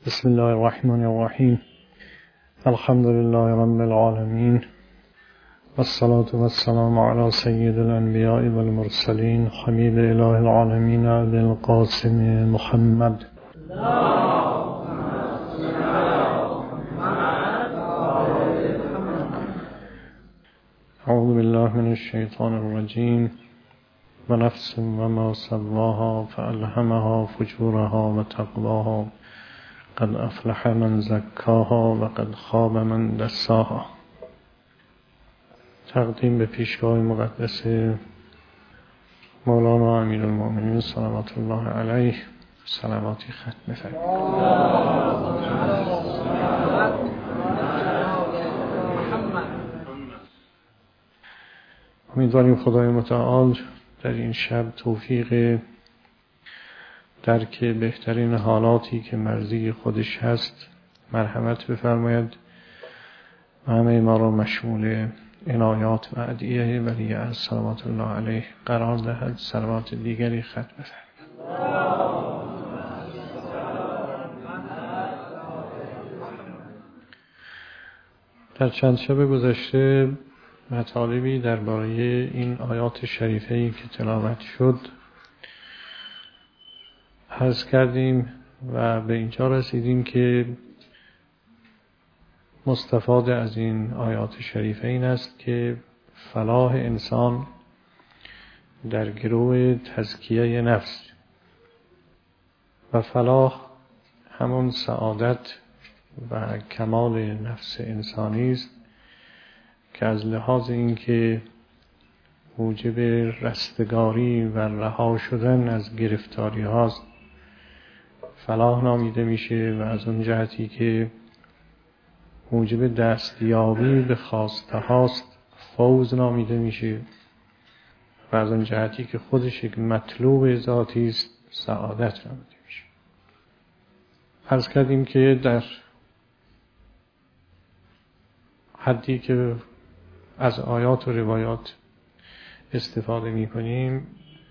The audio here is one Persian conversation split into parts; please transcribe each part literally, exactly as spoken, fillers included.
بسم الله الرحمن الرحیم. الحمد لله رب العالمین والصلاة والسلام على سید الانبیاء والمرسلین حبیب اله العالمین ابی القاسم محمد. اعوذ بالله من الشیطان الرجیم. و نفس و ما سواها فالهمها فجورها و تقواها قد افلح من زکاها و قد خاب من دساها. تقدیم به پیشگاه مقدس مولانا امیرالمؤمنین صلوات الله علیه صلواتی ختم فرمایید. امیدواریم خدای متعال در این شب توفیق درک بهترین حالاتی که مرضی خودش هست مرحمت بفرماید و همه ما را مشمول عنایات و ادعیه ولی از صلوات الله علیه قرار دهد. صلوات دیگری ختم بفرماید. در چند شب گذشته مطالبی درباره این آیات شریفه‌ای که تلاوت شد عرض کردیم و به اینجا رسیدیم که مستفاد از این آیات شریفه این است که فلاح انسان در گروه تزکیه نفس و فلاح همون سعادت و کمال نفس انسانی است که از لحاظ اینکه موجب رستگاری و رها شدن از گرفتاری هاست فلاح نامیده میشه و از اون جهتی که موجب دستیابی به خواسته هاست فوز نامیده میشه و از اون جهتی که خودش یک مطلوب ذاتی است سعادت نامیده میشه. عرض کردیم که در حدی که از آیات و روایات استفاده میکنیم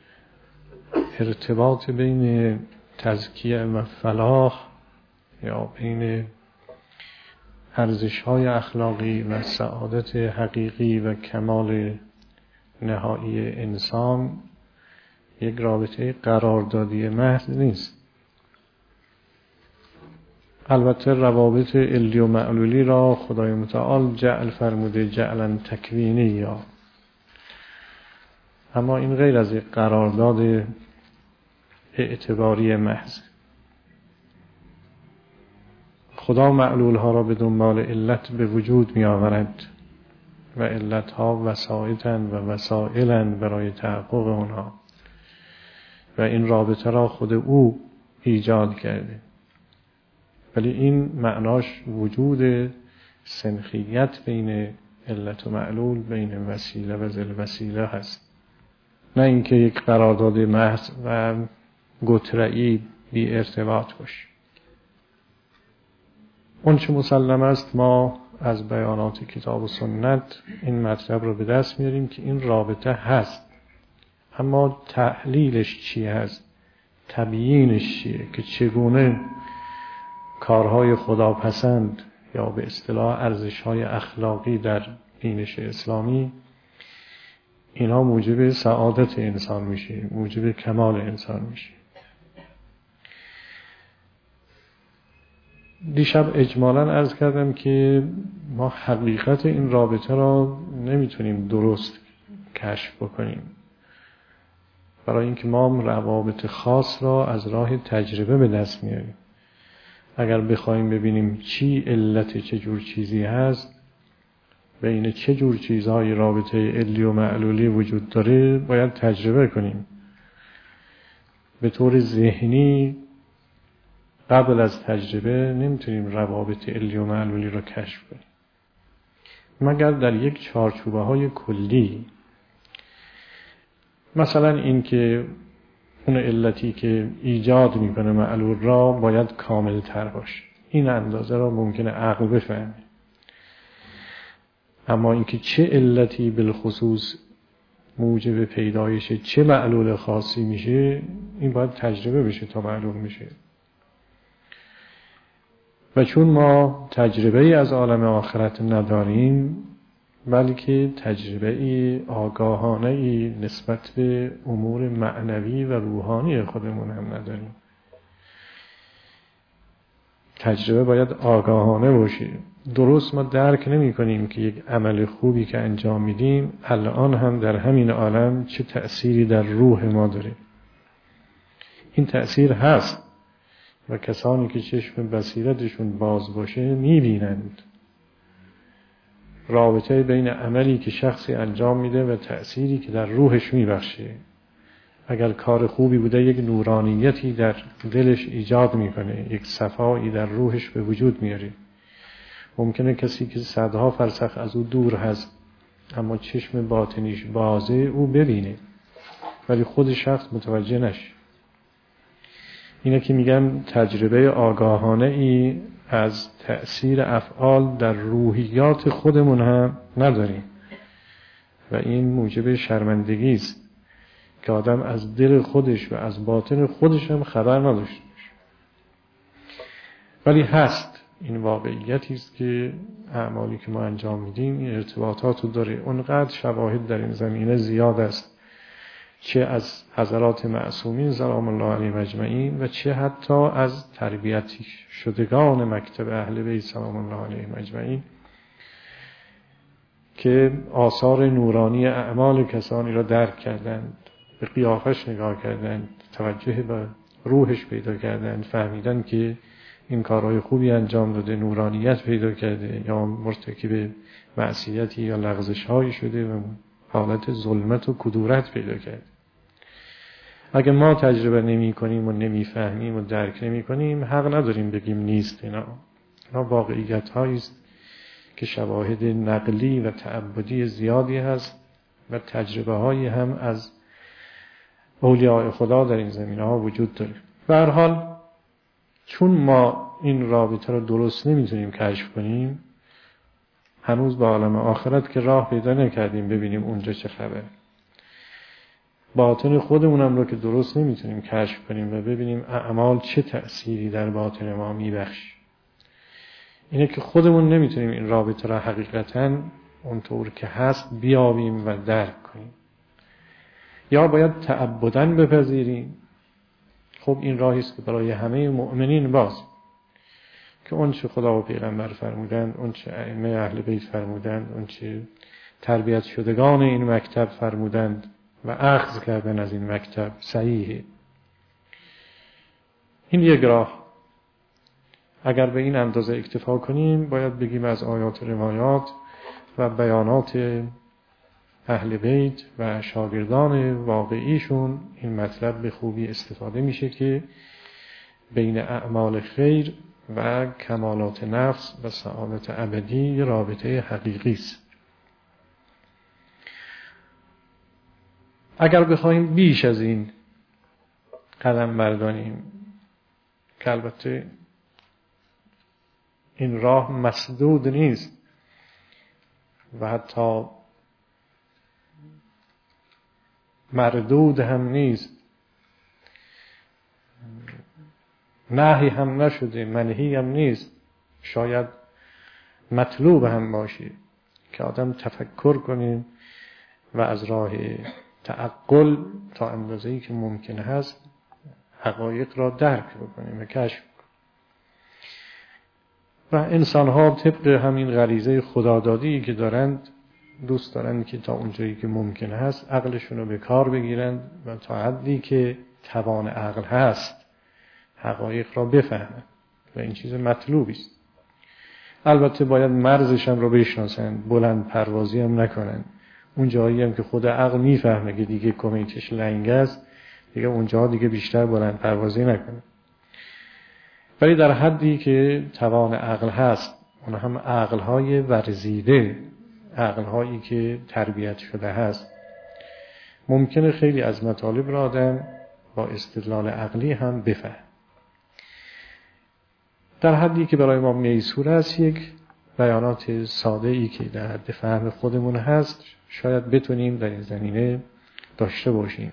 ارتباط بین تزکیه و فلاح یا بین ارزش‌های اخلاقی و سعادت حقیقی و کمال نهایی انسان یک رابطه قراردادی محض نیست. البته روابط علی و معلولی را خدای متعال جعل فرموده جعلا تکوینی یا، اما این غیر از یک قرارداد اعتباری محض. خدا معلول ها را به دنبال علت به وجود می آورد و علت ها وسائطن و وسائلن برای تحقق اونها و این رابطه را خود او ایجاد کرده، ولی این معناش وجود سنخیت بین علت و معلول، بین وسیله و ذل وسیله هست، نه اینکه یک قرارداد محض و گتره‌ای بی ارتباط باشه. اون چه مسلم است ما از بیانات کتاب و سنت این مطلب رو به دست میاریم که این رابطه هست، اما تحلیلش چی هست، تبیینش چیه که چگونه کارهای خداپسند یا به اصطلاح ارزش‌های اخلاقی در بینش اسلامی اینا موجب سعادت انسان میشه، موجب کمال انسان میشه. دیشب اجمالاً عرض کردم که ما حقیقت این رابطه را نمیتونیم درست کشف بکنیم، برای اینکه ما روابط خاص را از راه تجربه به دست میاریم. اگر بخوایم ببینیم چی علت چه جور چیزی هست، بین چه جور چیزهای رابطه علی و معلولی وجود داره، باید تجربه کنیم. به طور ذهنی قبل از تجربه نمیتونیم روابط علی و معلولی را کشف کنیم، مگر در یک چارچوبه های کلی. مثلا این که اون علتی که ایجاد میکنه معلول را باید کامل تر باشه، این اندازه را ممکنه عقل بفهمه، اما اینکه چه علتی بالخصوص موجب پیدایش چه معلول خاصی میشه این باید تجربه بشه تا معلوم میشه. و چون ما تجربه از عالم آخرت نداریم، بلکه تجربه آگاهانه نسبت به امور معنوی و روحانی خودمون هم نداریم. تجربه باید آگاهانه باشه. درست ما درک نمی کنیم که یک عمل خوبی که انجام میدیم الان هم در همین عالم چه تأثیری در روح ما داره. این تأثیر هست و کسانی که چشم بصیرتشون باز باشه میبینند رابطه بین عملی که شخصی انجام میده و تأثیری که در روحش میبخشه. اگر کار خوبی بوده یک نورانیتی در دلش ایجاد میکنه، یک صفایی در روحش به وجود میاره. ممکنه کسی که صدها فرسخ از او دور هست اما چشم باطنیش بازه او ببینه ولی خود شخص متوجه نشه. اینه که میگن تجربه آگاهانه ای از تأثیر افعال در روحیات خودمون هم نداریم و این موجب شرمندگی است که آدم از دل خودش و از باطن خودش هم خبر نداشته باشه. ولی هست، این واقعیتی است که اعمالی که ما انجام میدیم این ارتباطات رو داره. اونقدر شواهد در این زمینه زیاد است، چه از حضرات معصومین سلام الله علیهم اجمعین و چه حتی از تربیتی شدگان مکتب اهل بیت سلام الله علیهم اجمعین که آثار نورانی اعمال کسانی را درک کردند، به قیافش نگاه کردند، توجه به روحش پیدا کردند، فهمیدن که این کارهای خوبی انجام داده، نورانیت پیدا کرده یا مرتکب معصیتی یا لغزش‌هایی شده و حالت ظلمت و کدورت پیدا کرده. اگه ما تجربه نمی کنیم و نمی فهمیم و درک نمی کنیم حق نداریم بگیم نیست. اینا اینا واقعیت هایی است که شواهد نقلی و تعبدی زیادی هست و تجربه هایی هم از اولیاء خدا در این زمینه ها وجود داره. به هر حال چون ما این رابطه رو درست نمیتونیم کشف کنیم، هنوز به عالم آخرت که راه پیدا نکردیم ببینیم اونجا چه خبره. باطن خودمونم رو که درست نمیتونیم کشف کنیم و ببینیم اعمال چه تأثیری در باطن ما میبخش. اینه که خودمون نمیتونیم این رابطه را حقیقتاً اونطور که هست بیابیم و درک کنیم. یا باید تعبداً بپذیریم. خب این راهی است که برای همه مؤمنین باز، که اون چه خدا و پیغمبر فرمودند، اون چه ائمه اهل بیت فرمودند، اون چه تربیت شدگان این مکتب فرمودند و اخذ کردن از این مکتب صحیحه. این یک راه. اگر به این اندازه اکتفا کنیم باید بگیم از آیات روایات و بیانات اهل بیت و شاگردان واقعیشون این مطلب به خوبی استفاده میشه که بین اعمال خیر و کمالات نفس و سعادت ابدی رابطه حقیقی است. اگر بخوایم بیش از این قدم برداریم، که البته این راه مسدود نیست و حتی مردود هم نیست، نهی هم نشده، منهی هم نیست، شاید مطلوب هم باشه که آدم تفکر کنیم و از راه تعقل تا اندازه‌ای که ممکن هست حقایق را درک بکنیم و کشف کنیم. و انسان ها طبق همین غریزه خدادادی که دارند دوست دارند که تا اونجایی که ممکن هست عقلشون رو به کار بگیرند و تا حدی که توان عقل هست حقایق را بفهمند و این چیز مطلوبی است. البته باید مرزش هم رو بشناسند، بلند پروازی هم نکنند. اون جایی هم که خود عقل میفهمه که دیگه کمیتش لنگ است، دیگه اونجا دیگه بیشتر بلند پروازی نکنه. ولی در حدی که توان عقل هست، اون هم عقل‌های ورزیده، عقل‌هایی که تربیت شده هست، ممکنه خیلی از مطالب را آدم با استدلال عقلی هم بفهم. در حدی که برای ما میسور است یک بیانات ساده ای که در حد فهم خودمون هست شاید بتونیم در این زمینه داشته باشیم.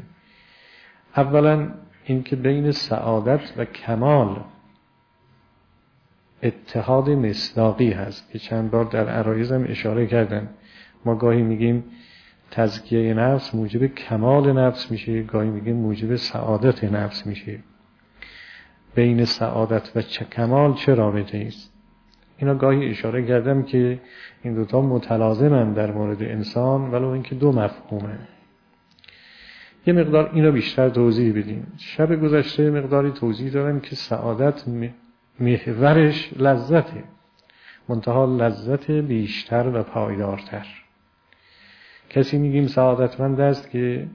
اولا اینکه بین سعادت و کمال اتحاد مصداقی هست که چند بار در عرایض هم اشاره کردن. ما گاهی میگیم تزکیه نفس موجب کمال نفس میشه، گاهی میگیم موجب سعادت نفس میشه. بین سعادت و چه کمال چه رابطه است؟ اینا گاهی اشاره کردم که این دوتا متلازمن در مورد انسان، ولو اینکه دو مفهومه. یه مقدار اینو بیشتر توضیح بدیم. شب گذشته مقداری توضیح دادم که سعادت محورش لذته، منتها لذت بیشتر و پایدارتر. کسی میگیم سعادتمند است که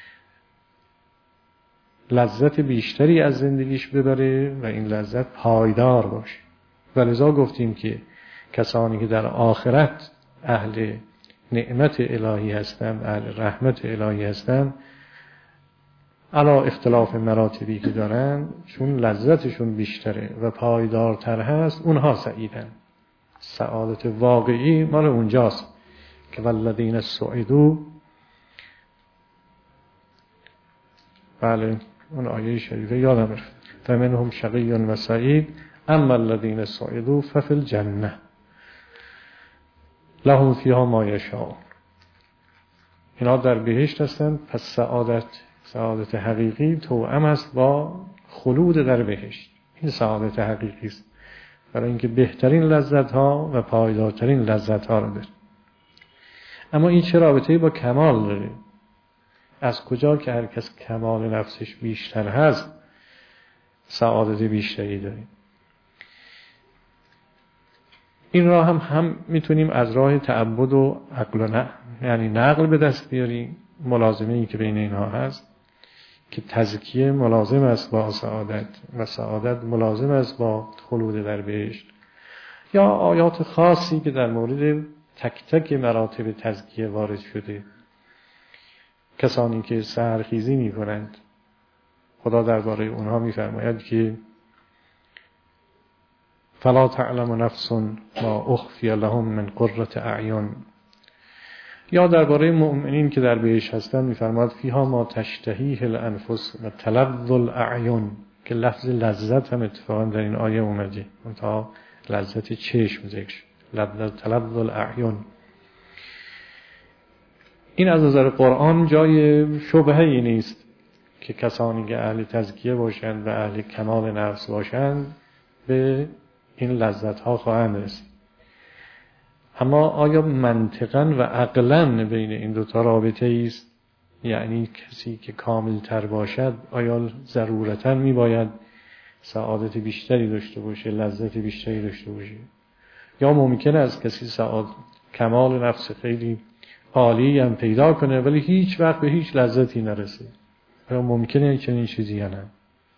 لذت بیشتری از زندگیش ببره و این لذت پایدار باشه. ولذا گفتیم که کسانی که در آخرت اهل نعمت الهی هستند، اهل رحمت الهی هستند، علا اختلاف مراتبی که دارن، چون لذتشون بیشتره و پایدارتر هست، اونها سعیدن. سعادت واقعی مال اونجاست که والذین سعدوا، بله اون آیه شریفه یادم رفت، فمنهم شقی و سعید اما الذین سعدوا ففی الجنه لهم فیها ما یشاءون. اینا در بهشت هستند. پس سعادت سعادت حقیقی توأم است با خلود در بهشت. این سعادت حقیقی است، برای اینکه بهترین لذت ها و پایدارترین لذت ها رو داره. اما این چه رابطه‌ای با کمال داره؟ از کجا که هر کس کمال نفسش بیشتر هست سعادت بیشتری داره؟ این را هم هم میتونیم از راه تعبد و عقل و نقل، یعنی نقل به دست بیاریم. ملازمه ای که بین اینها هست که تزکیه ملازم است با سعادت و سعادت ملازم است با خلود در بهشت، یا آیات خاصی که در مورد تک تک مراتب تزکیه وارد شده. کسانی که سحرخیزی می کنند، خدا درباره اونها می فرماید که فلا تعلم نفس ما اخفی لهم من قرة اعین. یا درباره مؤمنین که در بهشت هستند می فرماید فیها ما تشتهیه الانفس و تلذ الاعین، که لفظ لذت هم اتفاقا در این آیه اومده، منتها لذت چشم ذکر شد، تلذ الاعین. این از نظر قرآن جای شبهه‌ای نیست که کسانی که اهل تزکیه باشند و اهل کمال نفس باشند به این لذت ها خواهند رسید. اما آیا منطقاً و عقلاً بین این دوتا رابطه است؟ یعنی کسی که کامل تر باشد آیا ضرورتاً می باید سعادت بیشتری داشته باشه، لذت بیشتری داشته باشه؟ یا ممکن است کسی سعادت کمال نفس خیلی عالی هم پیدا کنه ولی هیچ وقت به هیچ لذتی نرسه؟ آیا ممکنه چنین چیزی یا نه؟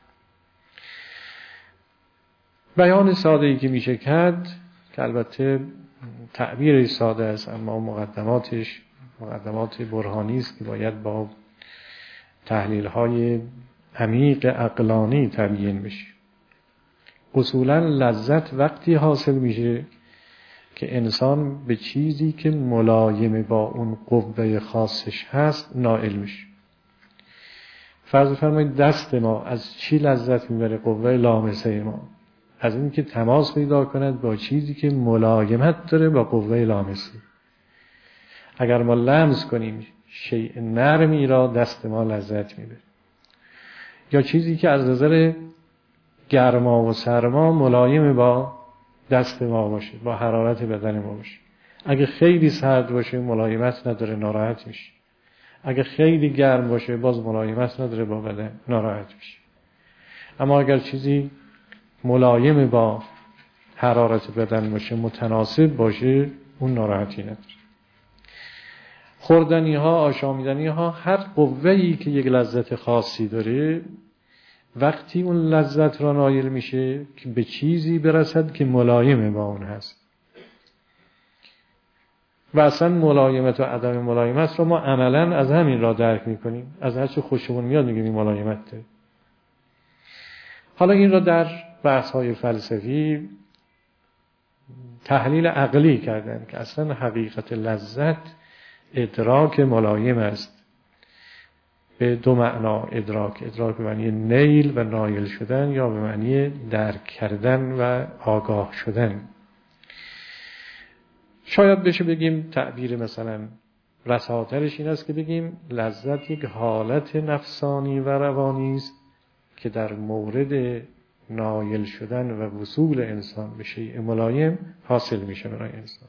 بیان ساده ای که میشه کرد، که البته تعبیر ساده است اما مقدماتش مقدمات برهانی است که باید با تحلیل های عمیق عقلانی تبیین بشه. اصولا لذت وقتی حاصل میشه که انسان به چیزی که ملایم با اون قوه خاصش هست نائل میشه. فرض فرمایید دست ما از چی لذت میبره؟ قوه لامسه ما از این که تماس پیدا کند با چیزی که ملایمت داره با قوه لامسه. اگر ما لمس کنیم شیء نرمی را دست ما لذت میبره، یا چیزی که از نظر گرما و سرما ملایم با دست ما باشه، با حرارت بدن ما باشه. اگه خیلی سرد باشه ملایمت نداره، ناراحت میشه. اگه خیلی گرم باشه باز ملایمت نداره با بدن، ناراحت میشه. اما اگر چیزی ملایم با حرارت بدن باشه، متناسب باشه، اون ناراحتی نداره. خوردنی ها، آشامیدنی ها، هر قوه‌ای که یک لذت خاصی داره وقتی اون لذت را نایل میشه که به چیزی برسد که ملایم با اون هست. و اصلا ملایمت و عدم ملایمت رو ما عملا از همین را درک میکنیم. از هر چه خوشمون میاد میگیم این ملایمت داره. حالا این را در بحث های فلسفی تحلیل عقلی کردن که اصلا حقیقت لذت ادراک ملایم است. به دو معنا ادراک، ادراک به معنی نیل و نایل شدن یا به معنی درک کردن و آگاه شدن. شاید بشه بگیم تعبیر مثلا رساترش این است که بگیم لذت یک حالت نفسانی و روانی است که در مورد نایل شدن و وصول انسان به شیء ملایم حاصل میشه برای انسان.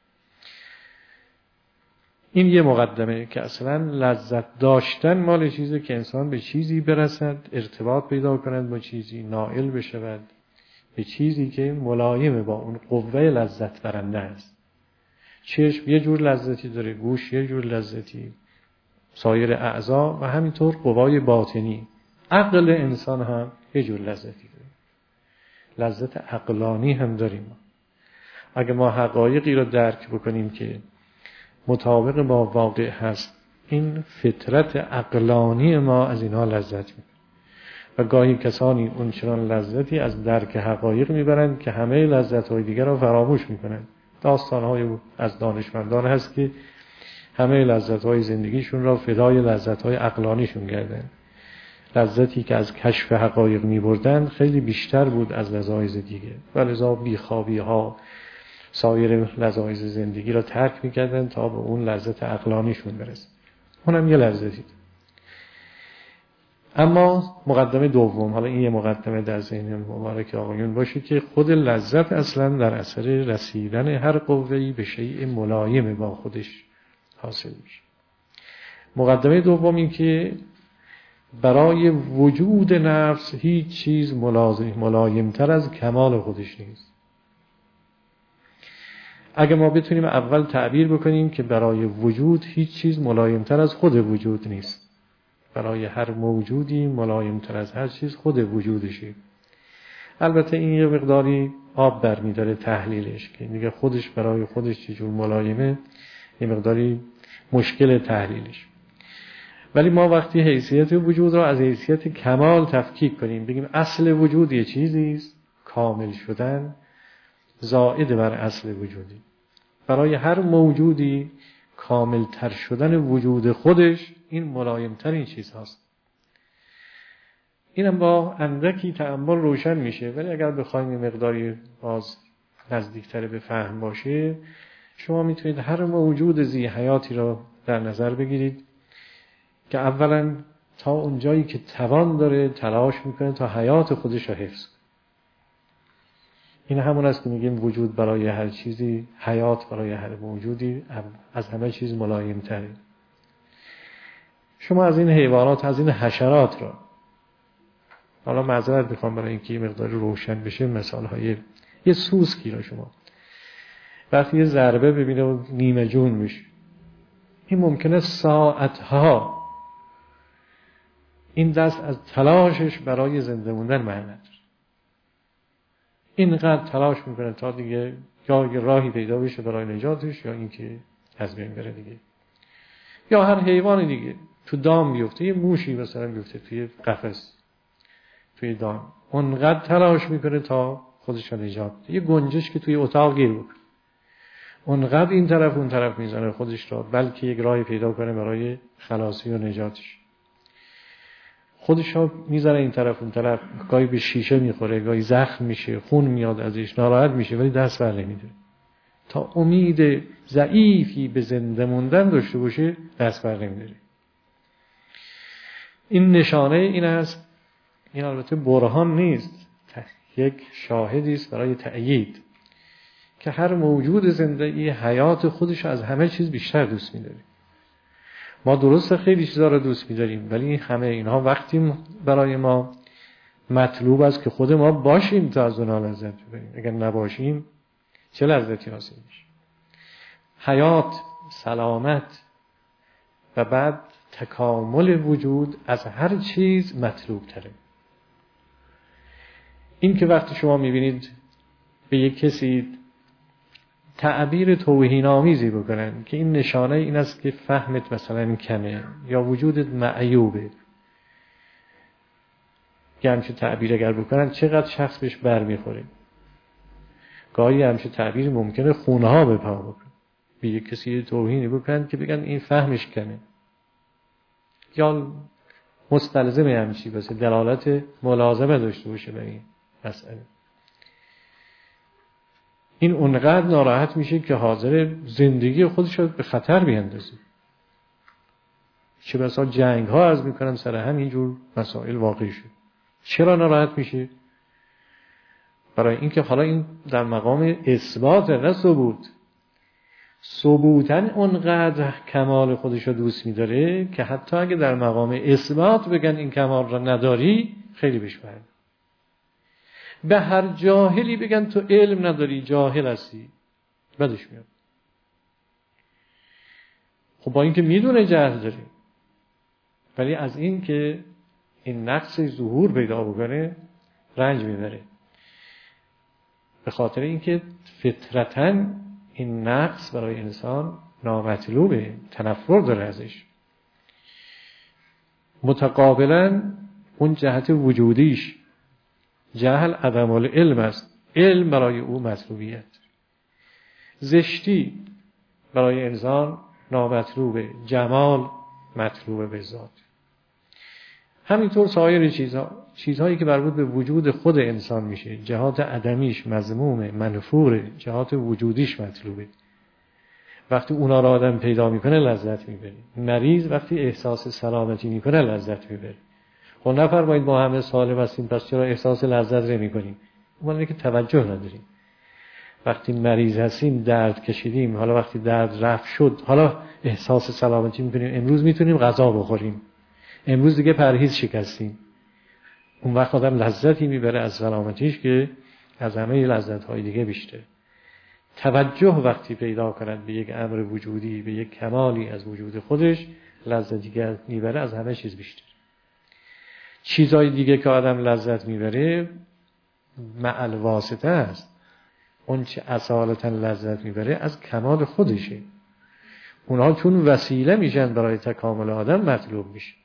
این یه مقدمه که اصلا لذت داشتن مال چیزی که انسان به چیزی برسد، ارتباط پیدا کند با چیزی، نائل بشود به چیزی که ملایم با اون قوه لذت برنده است. چشم یه جور لذتی داره، گوش یه جور لذتی، سایر اعضا و همینطور قوای باطنی. عقل انسان هم یه جور لذتی داره، لذت عقلانی هم داریم. اگه ما حقایقی رو درک بکنیم که مطابق با واقع هست، این فطرت عقلانی ما از اینها لذت می‌بره. و گاهی کسانی اون چنان لذتی از درک حقایق میبرند که همه لذت‌های دیگر رو فراموش میکنند. داستان‌های از دانشمندان هست که همه لذت‌های زندگیشون را فدای لذت‌های عقلانیشون کردند. لذتی که از کشف حقایق می‌بردند خیلی بیشتر بود از لذایز دیگه، ولذا بیخوابی‌ها سایر لذایز زندگی را ترک می‌کردند تا به اون لذت عقلانیشون برسن. اونم یه لذتی. اما مقدمه دوم، حالا این یه مقدمه در ذهن مبارک آقایون باشه که خود لذت اصلا در اثر رسیدن هر قوه‌ای به شیء ملایم با خودش حاصل میشه. مقدمه دوم این که برای وجود نفس هیچ چیز ملایمتر از کمال خودش نیست. اگه ما بتونیم اول تعبیر بکنیم که برای وجود هیچ چیز ملایمتر از خود وجود نیست، برای هر موجودی ملایمتر از هر چیز خود وجودشه. البته این یه مقداری آب برمی‌داره تحلیلش، که میگه خودش برای خودش چجور ملایمه، یه مقداری مشکل تحلیلش. ولی ما وقتی حیثیت وجود را از حیثیت کمال تفکیک کنیم، بگیم اصل وجود یه چیزی است، کامل شدن زائد بر اصل وجودی. برای هر موجودی کامل تر شدن وجود خودش این ملایم ترین چیز هست. اینم با اندکی تأمل روشن میشه، ولی اگر بخوایم مقداری باز نزدیکتر به فهم باشه، شما میتونید هر موجود ذی حیاتی را در نظر بگیرید که اولا تا اون جایی که توان داره تلاش میکنه تا حیات خودش را حفظ کنه. این همون است که میگیم وجود برای هر چیزی، حیات برای هر موجودی از همه چیز ملایم تره. شما از این حیوانات، از این حشرات را، حالا معذرت میخوام برای اینکه مقدار روشن بشه، مثال های یه سوسکی را شما وقتی یه ضربه ببینه و نیمه جون میشه، این ممکنه ساعتها این دست از تلاشش برای زنده موندن معنی نداره. اینقدر تلاش میکنه تا دیگه یا یه راهی پیدا بشه برای نجاتش یا اینکه از بین بره دیگه. یا هر حیوان دیگه تو دام بیفته، یه موشی مثلا بیفته توی قفس توی دام، اونقدر تلاش میکنه تا خودش رو نجات بده. یه گنجش که توی اتاق گیر بکنه، اونقدر این طرف اون طرف میزنه خودش رو، بلکه یک راهی پیدا کنه برای خلاصی و نجاتش. خودش رو میزنه این طرف اون طرف، گاهی به شیشه میخوره، گاهی زخم میشه، خون میاد ازش، ناراحت میشه، ولی دست بر نمیده. تا امید ضعیفی به زنده موندن داشته باشه دست بر نمیده. این نشانه این است، این البته برهان نیست، یک شاهدی است برای تأیید که هر موجود زندگی حیات خودش از همه چیز بیشتر دوست می‌داره. ما درسته خیلی چیزا رو دوست می‌داریم، ولی همه اینها وقتی برای ما مطلوب است که خود ما باشیم تا از اونها لذت ببریم. اگر نباشیم چه لذتی حاصل میشه؟ حیات، سلامت و بعد تکامل وجود از هر چیز مطلوب تره. این که وقتی شما می‌بینید به یک کسی تعبیر توهین‌آمیزی بکنن که این نشانه این است که فهمت مثلا کمه یا وجودت معیوبه، که همچه تعبیر اگر بکنن چقدر شخص بهش بر میخوره. گاهی همچه تعبیر ممکنه خونه ها به پا بکن، به یک کسی توهینی بکنن که بگن این فهمش کمه. یا مستلزم همچی باشه، دلالت ملازمه داشته باشه به این مسئله. این اونقدر ناراحت میشه که حاضر زندگی خودش رو به خطر بیندازه. چه بسا جنگ ها عرض میکنن سر همینجور مسائل واقع شد. چرا ناراحت میشه؟ برای اینکه حالا این در مقام اثبات نه ثبوت. ثبوتن اونقدر کمال خودش رو دوست میداره که حتی اگه در مقام اثبات بگن این کمال را نداری خیلی بشبهد. به هر جاهلی بگن تو علم نداری، جاهل هستی، بدش میاد. خب با اینکه میدونه جهل داره، ولی از این که این نقص ظهور پیدا بکنه رنج میبره. به خاطر اینکه فطرتاً این نقص برای انسان نامطلوبه، تنفر داره ازش. متقابلاً اون جهت وجودیش جهل عدم العلم است، علم برای او مطلوبیت. زشتی برای انسان نامطلوبه، جمال مطلوبه به ذات. همینطور سایر چیزها، چیزهایی که مربوط به وجود خود انسان میشه، جهات عدمیش مذمومه، منفوره، جهات وجودیش مطلوبه. وقتی اونا را آدم پیدا میکنه لذت میبره. مریض وقتی احساس سلامتی میکنه لذت میبره. خب نفرمایید ما همه سالم هستیم پس چرا احساس لذت نمیکنیم؟ اون اینه که توجه نداریم. وقتی مریض هستیم درد کشیدیم، حالا وقتی درد رفت شد حالا احساس سلامتی میکنیم، امروز میتونیم غذا بخوریم، امروز دیگه پرهیز شکستیم. اون وقت آدم لذتی میبره از سلامتیش که از همه لذت‌های دیگه بیشتر. توجه وقتی پیدا کند به یک امر وجودی، به یک کمالی از وجود خودش، لذتی که میبره از همه چیز بیشتر. چیزهای دیگه که آدم لذت میبره معل واسطه است. اون چه اصالتا لذت میبره از کمال خودشه. اونها چون وسیله میشن برای تکامل آدم مطلوب میشه.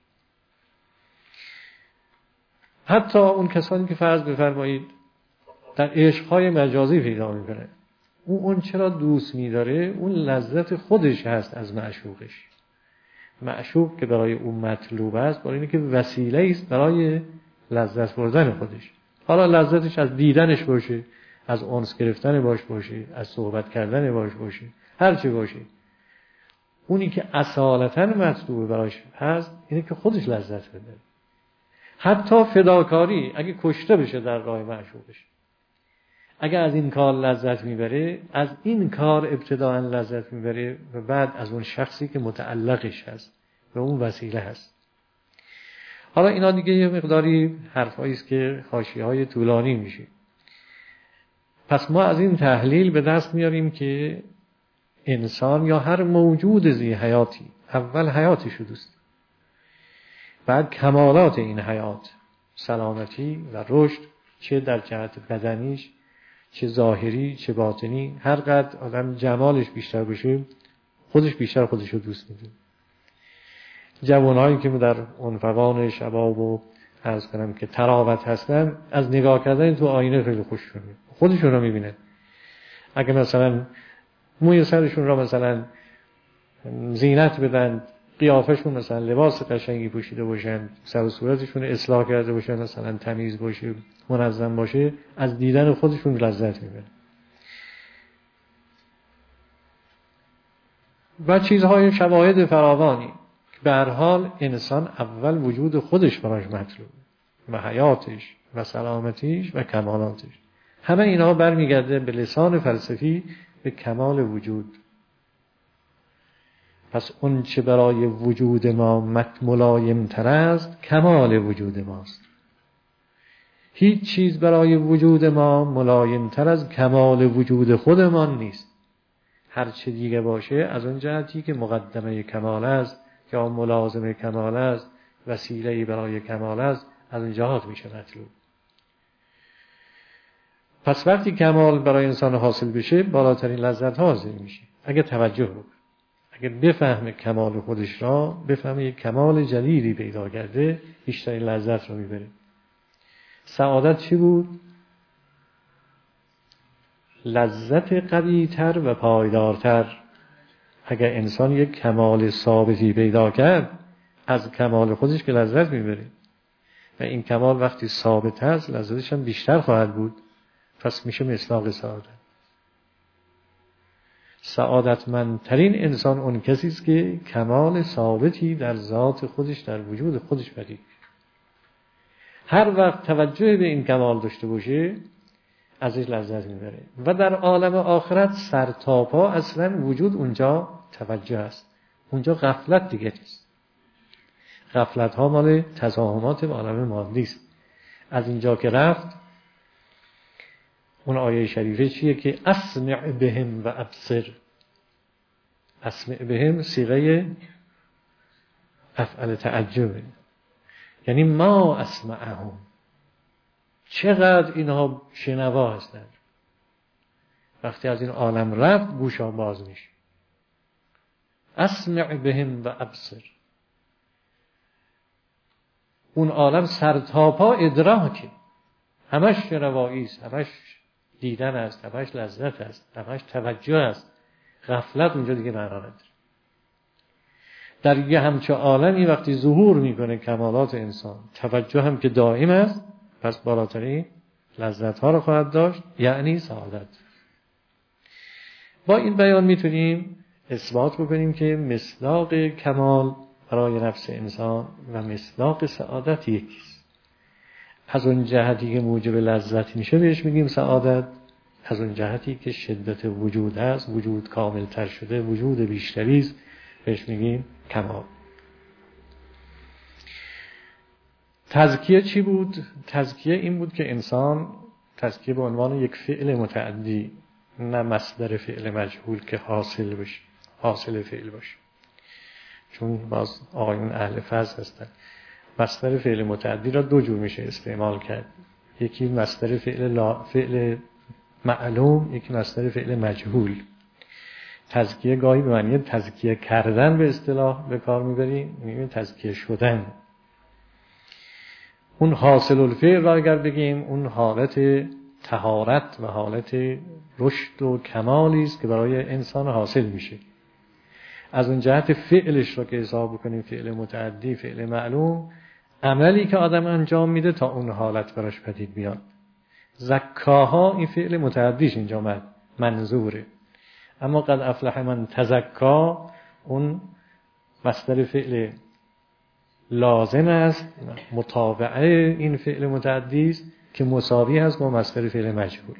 حتی اون کسانی که فرض بفرمایید در عشقهای مجازی پیدا میکنه، اون اون چرا دوست میداره؟ اون لذت خودش هست از معشوقش. معشوق که برای اون مطلوب است، برای اینه که وسیله است برای لذت بردن خودش. حالا لذتش از دیدنش باشه، از انس گرفتن باش باشه، از صحبت کردن باش باشه، هر چی باشه. اونی که اصالتا مطلوب براش هست اینه که خودش لذت بده. حتی فداکاری اگه کشته بشه در راه معشوقش، اگه از این کار لذت میبره، از این کار ابتداء لذت میبره و بعد از اون شخصی که متعلقش هست و اون وسیله هست. حالا اینا دیگه یه مقداری حرفایی است که حاشیه‌های طولانی میشه. پس ما از این تحلیل به دست میاریم که انسان یا هر موجود ذی حیاتی اول حیاتش رو دوست، بعد کمالات این حیات، سلامتی و رشد، چه در جهت بدنیش، چه ظاهری، چه باطنی. هر قدر آدم جمالش بیشتر بشه خودش بیشتر خودش رو دوست می‌داره. جوانایی که در عنفوان شباب و عرض کنم که تراوت هستن، از نگاه کردن تو آینه خیلی خوششون میاد، خودشون رو میبینن. اگه مثلا موی سرشون را مثلا زینت بدن، قیافشون مثلا لباس قشنگی پوشیده باشن، سر و صورتشون اصلاح کرده باشن، مثلا تمیز باشه، منظم باشه، از دیدن خودشون لذت میبرن. و چیزهای شواهد فراوانی که به هر حال انسان اول وجود خودش براش مطلوب و حیاتش و سلامتیش و کمالاتش، همه اینا برمیگرده به لسان فلسفی به کمال وجود. پس اون چه برای وجود ما ملایم تر است کمال وجود ماست. هیچ چیز برای وجود ما ملایم تر از کمال وجود خودمان نیست. هر چه دیگه باشه از اون جهتی که مقدمه کمال است یا ملازم کمال است، وسیله برای کمال است، از اون جهات میشه مطلوب. پس وقتی کمال برای انسان حاصل بشه بالاترین لذت حاصل میشه. اگه توجه رو اگه بفهمه کمال خودش را، بفهمه یک کمال جلیلی پیدا کرده، بیشترین لذت رو میبره. سعادت چی بود؟ لذت قوی‌تر و پایدارتر. اگر انسان یک کمال ثابتی پیدا کرد، از کمال خودش که لذت میبره و این کمال وقتی ثابت هست لذتش هم بیشتر خواهد بود، پس میشه مصداق سعادت. سعادتمندترین انسان اون کسی است که کمال ثابتی در ذات خودش، در وجود خودش پدید. هر وقت توجه به این کمال داشته باشه ازش لذت میبره و در عالم آخرت سر تا پا اصلا وجود اونجا توجه است. اونجا غفلت دیگه نیست. غفلت ها مال تزاحمات عالم مادی است. از اینجا که رفت اون آیه شریفه چیه که اسمع بهم و ابصر. اسمع بهم صیغه افعل تعجبه، یعنی ما اسمعهم، چقدر اینها شنوا هستند. وقتی از این عالم رفت گوشا باز میشه. اسمع بهم و ابصر. اون عالم سر تا پا ادراکه، همش شنوایی است، همش دیدن است، همش لذت است، همش توجه است. غفلت اونجا دیگه معنا نداره. در یه همچه عالمی وقتی ظهور میکنه کمالات انسان، توجه هم که دائم است، پس بالاترین لذت ها رو خواهد داشت، یعنی سعادت. با این بیان میتونیم اثبات بکنیم که مصداق کمال برای نفس انسان و مصداق سعادت یکیست. از اون جهتی که موجب لذت میشه بهش میگیم سعادت، از اون جهتی که شدت وجود هست، وجود کامل تر شده، وجود بیشتری است، بهش میگیم کمال. تزکیه چی بود؟ تزکیه این بود که انسان، تزکیه به عنوان یک فعل متعدی، نه مصدر فعل مجهول که حاصل باشه، حاصل فعل باشه. چون باز آقایون اهل فضل هستن. مصدر فعل متعدی را دو جور میشه استعمال کرد. یکی مصدر فعل لا فعل معلوم، یکی مصدر فعل مجهول. تزکیه گاهی به معنی تزکیه کردن به اصطلاح به کار میبریم، میگیم تزکیه شدن. اون حاصل الفعل را اگر بگیم، اون حالت طهارت و حالت رشد و کمالی است که برای انسان حاصل میشه. از اون جهت فعلش را که حساب بکنیم، فعل متعدی، فعل معلوم، عملی که آدم انجام میده تا اون حالت براش پدید بیاد. زکاها این فعل متعدیش اینجا منظوره. اما قد افلح من تزکا اون مصدر فعل لازم است، متابعه این فعل متعدی است که مساوی هست با مصدر فعل مجهول.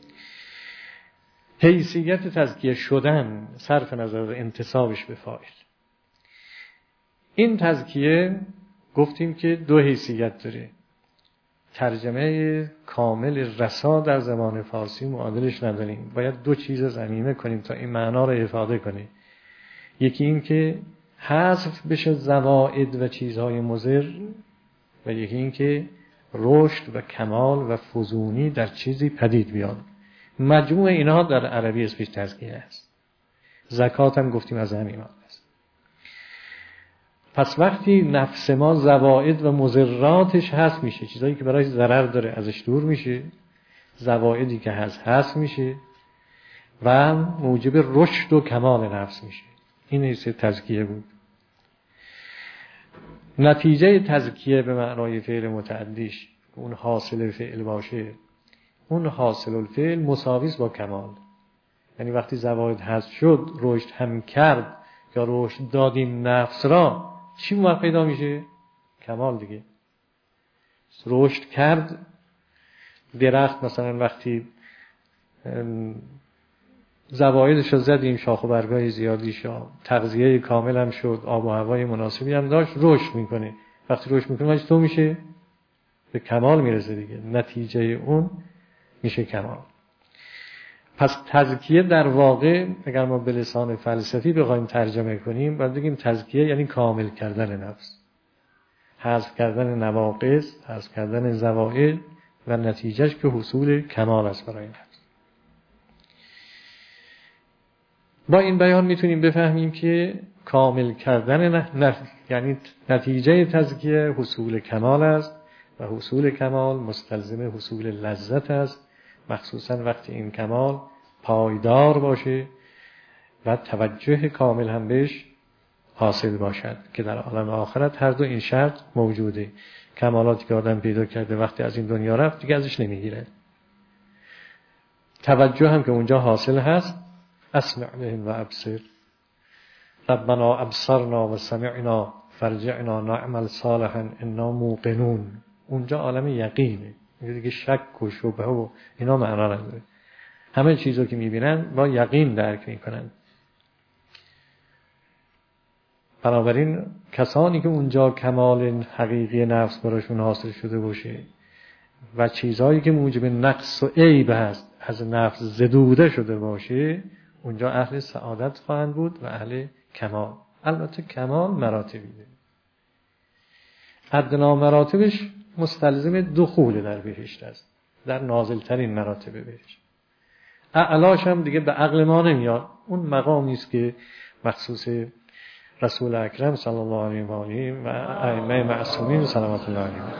حیثیت تزکیه شدن صرف نظر از انتسابش به فاعل. این تزکیه گفتیم که دو حیثیت داره. ترجمه کامل رسا در زبان فارسی معادلش نداریم. باید دو چیز ضمیمه کنیم تا این معنا رو افاده کنیم. یکی این که حذف بشه زوائد و چیزهای مضر، و یکی این که رشد و کمال و فزونی در چیزی پدید بیاد. مجموع اینها در عربی اسمش تزکیه است. زکات هم گفتیم از همین است. پس وقتی نفس ما زوائد و مضراتش حذف میشه، چیزایی که برایش ضرر داره ازش دور میشه، زوائدی که هست حذف میشه و موجب رشد و کمال نفس میشه. این حیث تزکیه بود. نتیجه تزکیه به معنای فعل متعدیش اون حاصل فعل باشه، اون حاصل الفعل مساویس با کمال. یعنی وقتی زوائد حذف شد، رشد هم کرد یا رشد دادیم نفس را، چی موقع پیدا میشه؟ کمال دیگه. رشد کرد درخت، مثلا وقتی زوایدش رو زدیم، شاخ و برگای زیادی شد، تغذیه کامل هم شد، آب و هوای مناسبی هم داشت، رشد میکنه. وقتی رشد میکنه چطور میشه؟ به کمال میرسه دیگه. نتیجه اون میشه کمال. پس تزکیه در واقع اگر ما به لسان فلسفی بخوایم ترجمه کنیم، باید بگیم تزکیه یعنی کامل کردن نفس، حذف کردن نواقص، حذف کردن زوائد و نتیجهش که حصول کمال است برای نفس. با این بیان میتونیم بفهمیم که کامل کردن نفس یعنی نتیجه تزکیه حصول کمال است و حصول کمال مستلزم حصول لذت است، مخصوصا وقتی این کمال پایدار باشه و توجه کامل هم بهش حاصل باشد که در عالم آخرت هر دو این شرط موجوده. کمالاتی که آدم پیدا کرده وقتی از این دنیا رفت دیگه ازش نمیگیره. توجه هم که اونجا حاصل هست، اسمع بهم و ابصر، ربنا ابصرنا و سمعنا فرجعنا نعمل صالحا انا موقنون. اونجا عالم یقینه، دیگه شک و شبهه و اینا معنا نداره. همه چیزو که میبینن با یقین درک میکنن. بنابراین کسانی که اونجا کمال حقیقی نفس براشون حاصل شده باشه و چیزهایی که موجب نقص و عیب هست از نفس زدوده شده باشه، اونجا اهل سعادت خواهند بود و اهل کمال. البته کمال مراتبی داره. ادنا مراتبش مستلزم دخول در بهشت است، در نازلترین مراتب بهشت. اعلاش هم دیگه به عقل ما نمیاد. اون مقامی است که مخصوص رسول اکرم صلی الله علیه و آله و ائمه معصومین صلوات الله علیهم.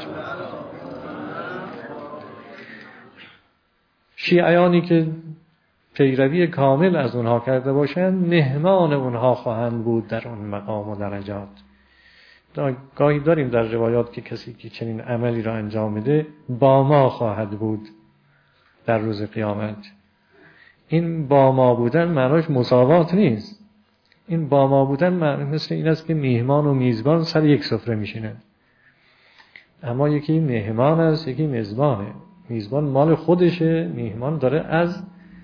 شیعیانی که پیروی کامل از اونها کرده باشند مهمان اونها خواهند بود در اون مقام و درجات. گاهی داریم در روایات که کسی که چنین عملی را انجام میده با ما خواهد بود در روز قیامت. این با ما بودن معناش مساوات نیست. این با ما بودن مثل این است که میهمان و میزبان سر یک سفره میشینن، اما یکی مهمان است یکی میزبانه. میزبان مال خودشه، میهمان داره از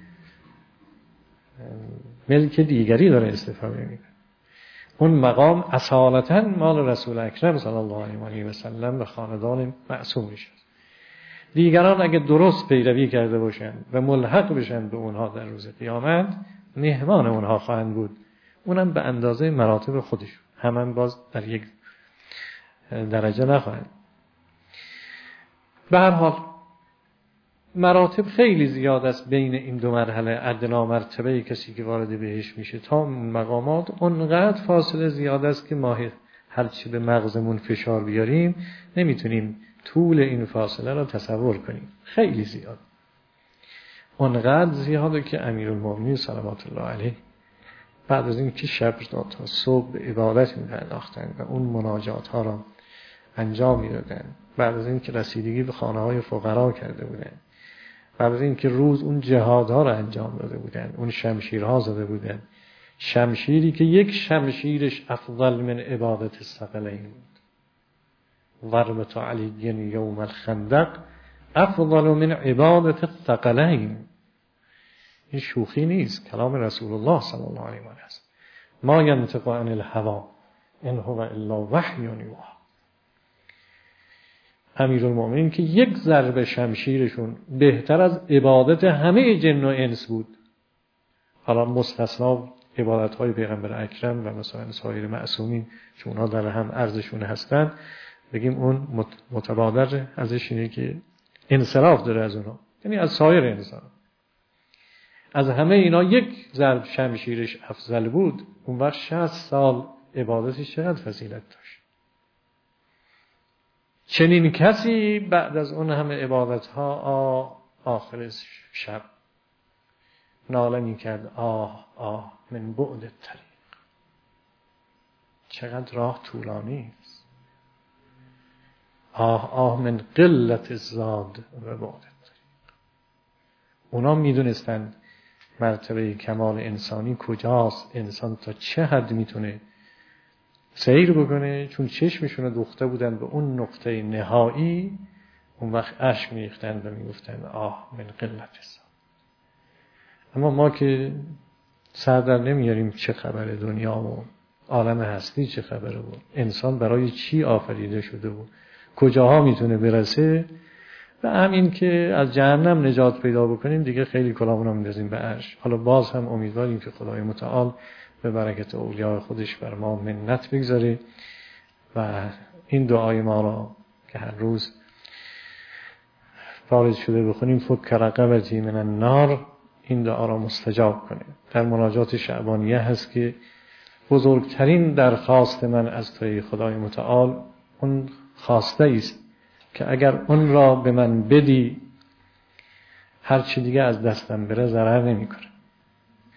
ملک دیگری داره استفاده میکنه. اون مقام اصالتا مال رسول اکرم صلی الله علیه و سلم و خاندان معصومش است. دیگران اگه درست پیروی کرده باشن و ملحق بشن به اونها در روز قیامت، مهمان اونها خواهند بود، اونم به اندازه مراتب خودشون، همان باز در یک درجه نخواهند. به هر حال مراتب خیلی زیاد است بین این دو مرحله. ادنا مرتبه کسی که وارد بهش میشه تا مقامات اونقدر فاصله زیاد است که ما هر چی به مغزمون فشار بیاریم نمیتونیم طول این فاصله را تصور کنیم. خیلی زیاد، اونقدر زیاده که امیرالمومنین صلوات الله علیه بعد از این که شب تا صبح به عبادت می‌پرداختند و اون مناجات ها را انجام میدادند، بعد از این که رسیدگی به خانه های فقرا کرده بودند، بعد از این که روز اون جهادها را انجام داده بودند، اون شمشیرها زده بودند، شمشیری که یک شمشیرش افضل من عبادت الثقلین بود. ضربة علی یوم الخندق افضل من عبادت الثقلین. این شوخی نیست، کلام رسول الله صلی الله علیه و آله است. ما ینطق عن الهوی ان هو الا وحی یوحی. امیرالمومنین که یک ضرب شمشیرشون بهتر از عبادت همه جن و انس بود. حالا مستثنا عبادت‌های پیغمبر اکرم و مثلا سایر معصومین چون اونها در هم ارزشون هستند، بگیم اون متبادر ازش اینه که انصراف داره از اونها، یعنی از سایر انسان. از همه اینا یک ضرب شمشیرش افضل بود. اون وقت شصت سال عبادتش چقدر فضیلت داشت. چنین کسی بعد از اون همه عبادت ها آه آخر شب ناله می کرد آه آه من بعد الطریق. چقدر راه طولانی است. آه آه من قلت الزاد و بعد الطریق. اونا می دونستند مرتبه کمال انسانی کجاست، انسان تا چه حد میتونه سیر بکنه، چون چشمشون دوخته بودن به اون نقطه نهایی. اون وقت اشک میریختن و میگفتن آه من قلت الزاد. اما ما که سر در نمیاریم چه خبر دنیا و عالم هستی چه خبره بود، انسان برای چی آفریده شده بود، کجاها میتونه برسه، و همین که از جهنم نجات پیدا بکنیم دیگه خیلی کلامون رو میندازیم به عرش. حالا باز هم امیدواریم که خدای متعال به برکت اولیاء خودش بر ما منت بگذاره و این دعای ما را که هر روز وارد شده بخونیم فک رقبتی من النار، این دعا را مستجاب کنه. در مناجات شعبانیه هست که بزرگترین درخواست من از توی خدای متعال اون خواسته است که اگر اون را به من بدی هر چی دیگه از دستم بره ضرر نمی کنه.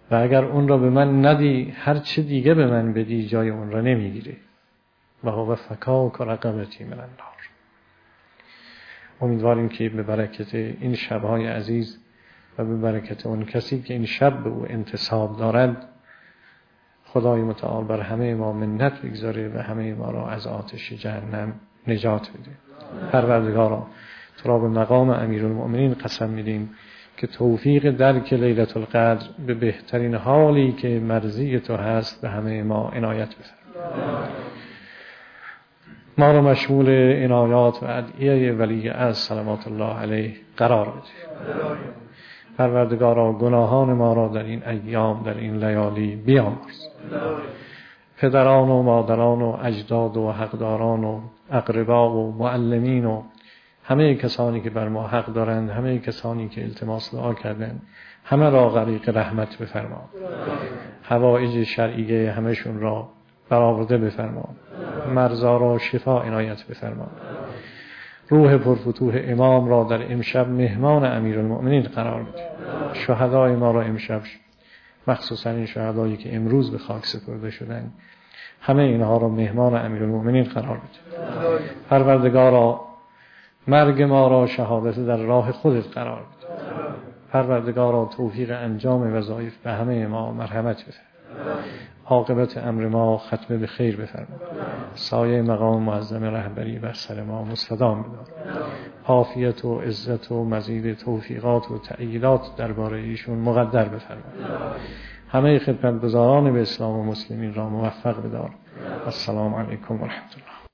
و اگر اون را به من ندی هر چه دیگه به من بدی جای اون را نمیگیره. و هو فکاک رقبتی من النار. امیدواریم که به برکت این شب‌های عزیز و به برکت اون کسی که این شب به او انتساب دارد خدای متعال بر همه ما منت بگذاره و همه ما را از آتش جهنم نجات بده. پروردگارا تو را به مقام امیرالمؤمنین قسم میدیم که توفیق درک لیلة القدر به بهترین حالی که مرضی تو هست به همه ما عنایت بفرما. ما را مشمول عنایات و ادعیه ولی از صلوات الله علیه قرار بده. پروردگارا گناهان ما را در این ایام در این لیالی بیامرز. پدران و مادران و اجداد و حقداران و اقربا و معلمین و همه کسانی که بر ما حق دارند، همه کسانی که التماس دعا کردند، همه را غریق رحمت بفرما. حوائج شرعیه همشون را برآورده بفرما. مرزا را شفا عنایت بفرما. روح پرفتوح امام را در امشب مهمان امیرالمؤمنین قرار بده. شهدای ما را امشب، مخصوصا این شهدایی که امروز به خاک سپرده شدند، همه اینها را مهمان امیرالمؤمنین قرار بده. پروردگارا مرگ ما را شهادت در راه خودت قرار بده. پروردگارا توفیق انجام وظایف به همه ما مرحمت بفرما. عاقبت امر ما ختم به خیر بفرما. سایه مقام معظم رهبری بر سر ما مستدام بدار. عافیت و عزت و مزید توفیقات و تأییدات درباره ایشون مقدر بفرما. همه خدمتگزاران به اسلام و مسلمین را موفق بدار. السلام علیکم و رحمت الله.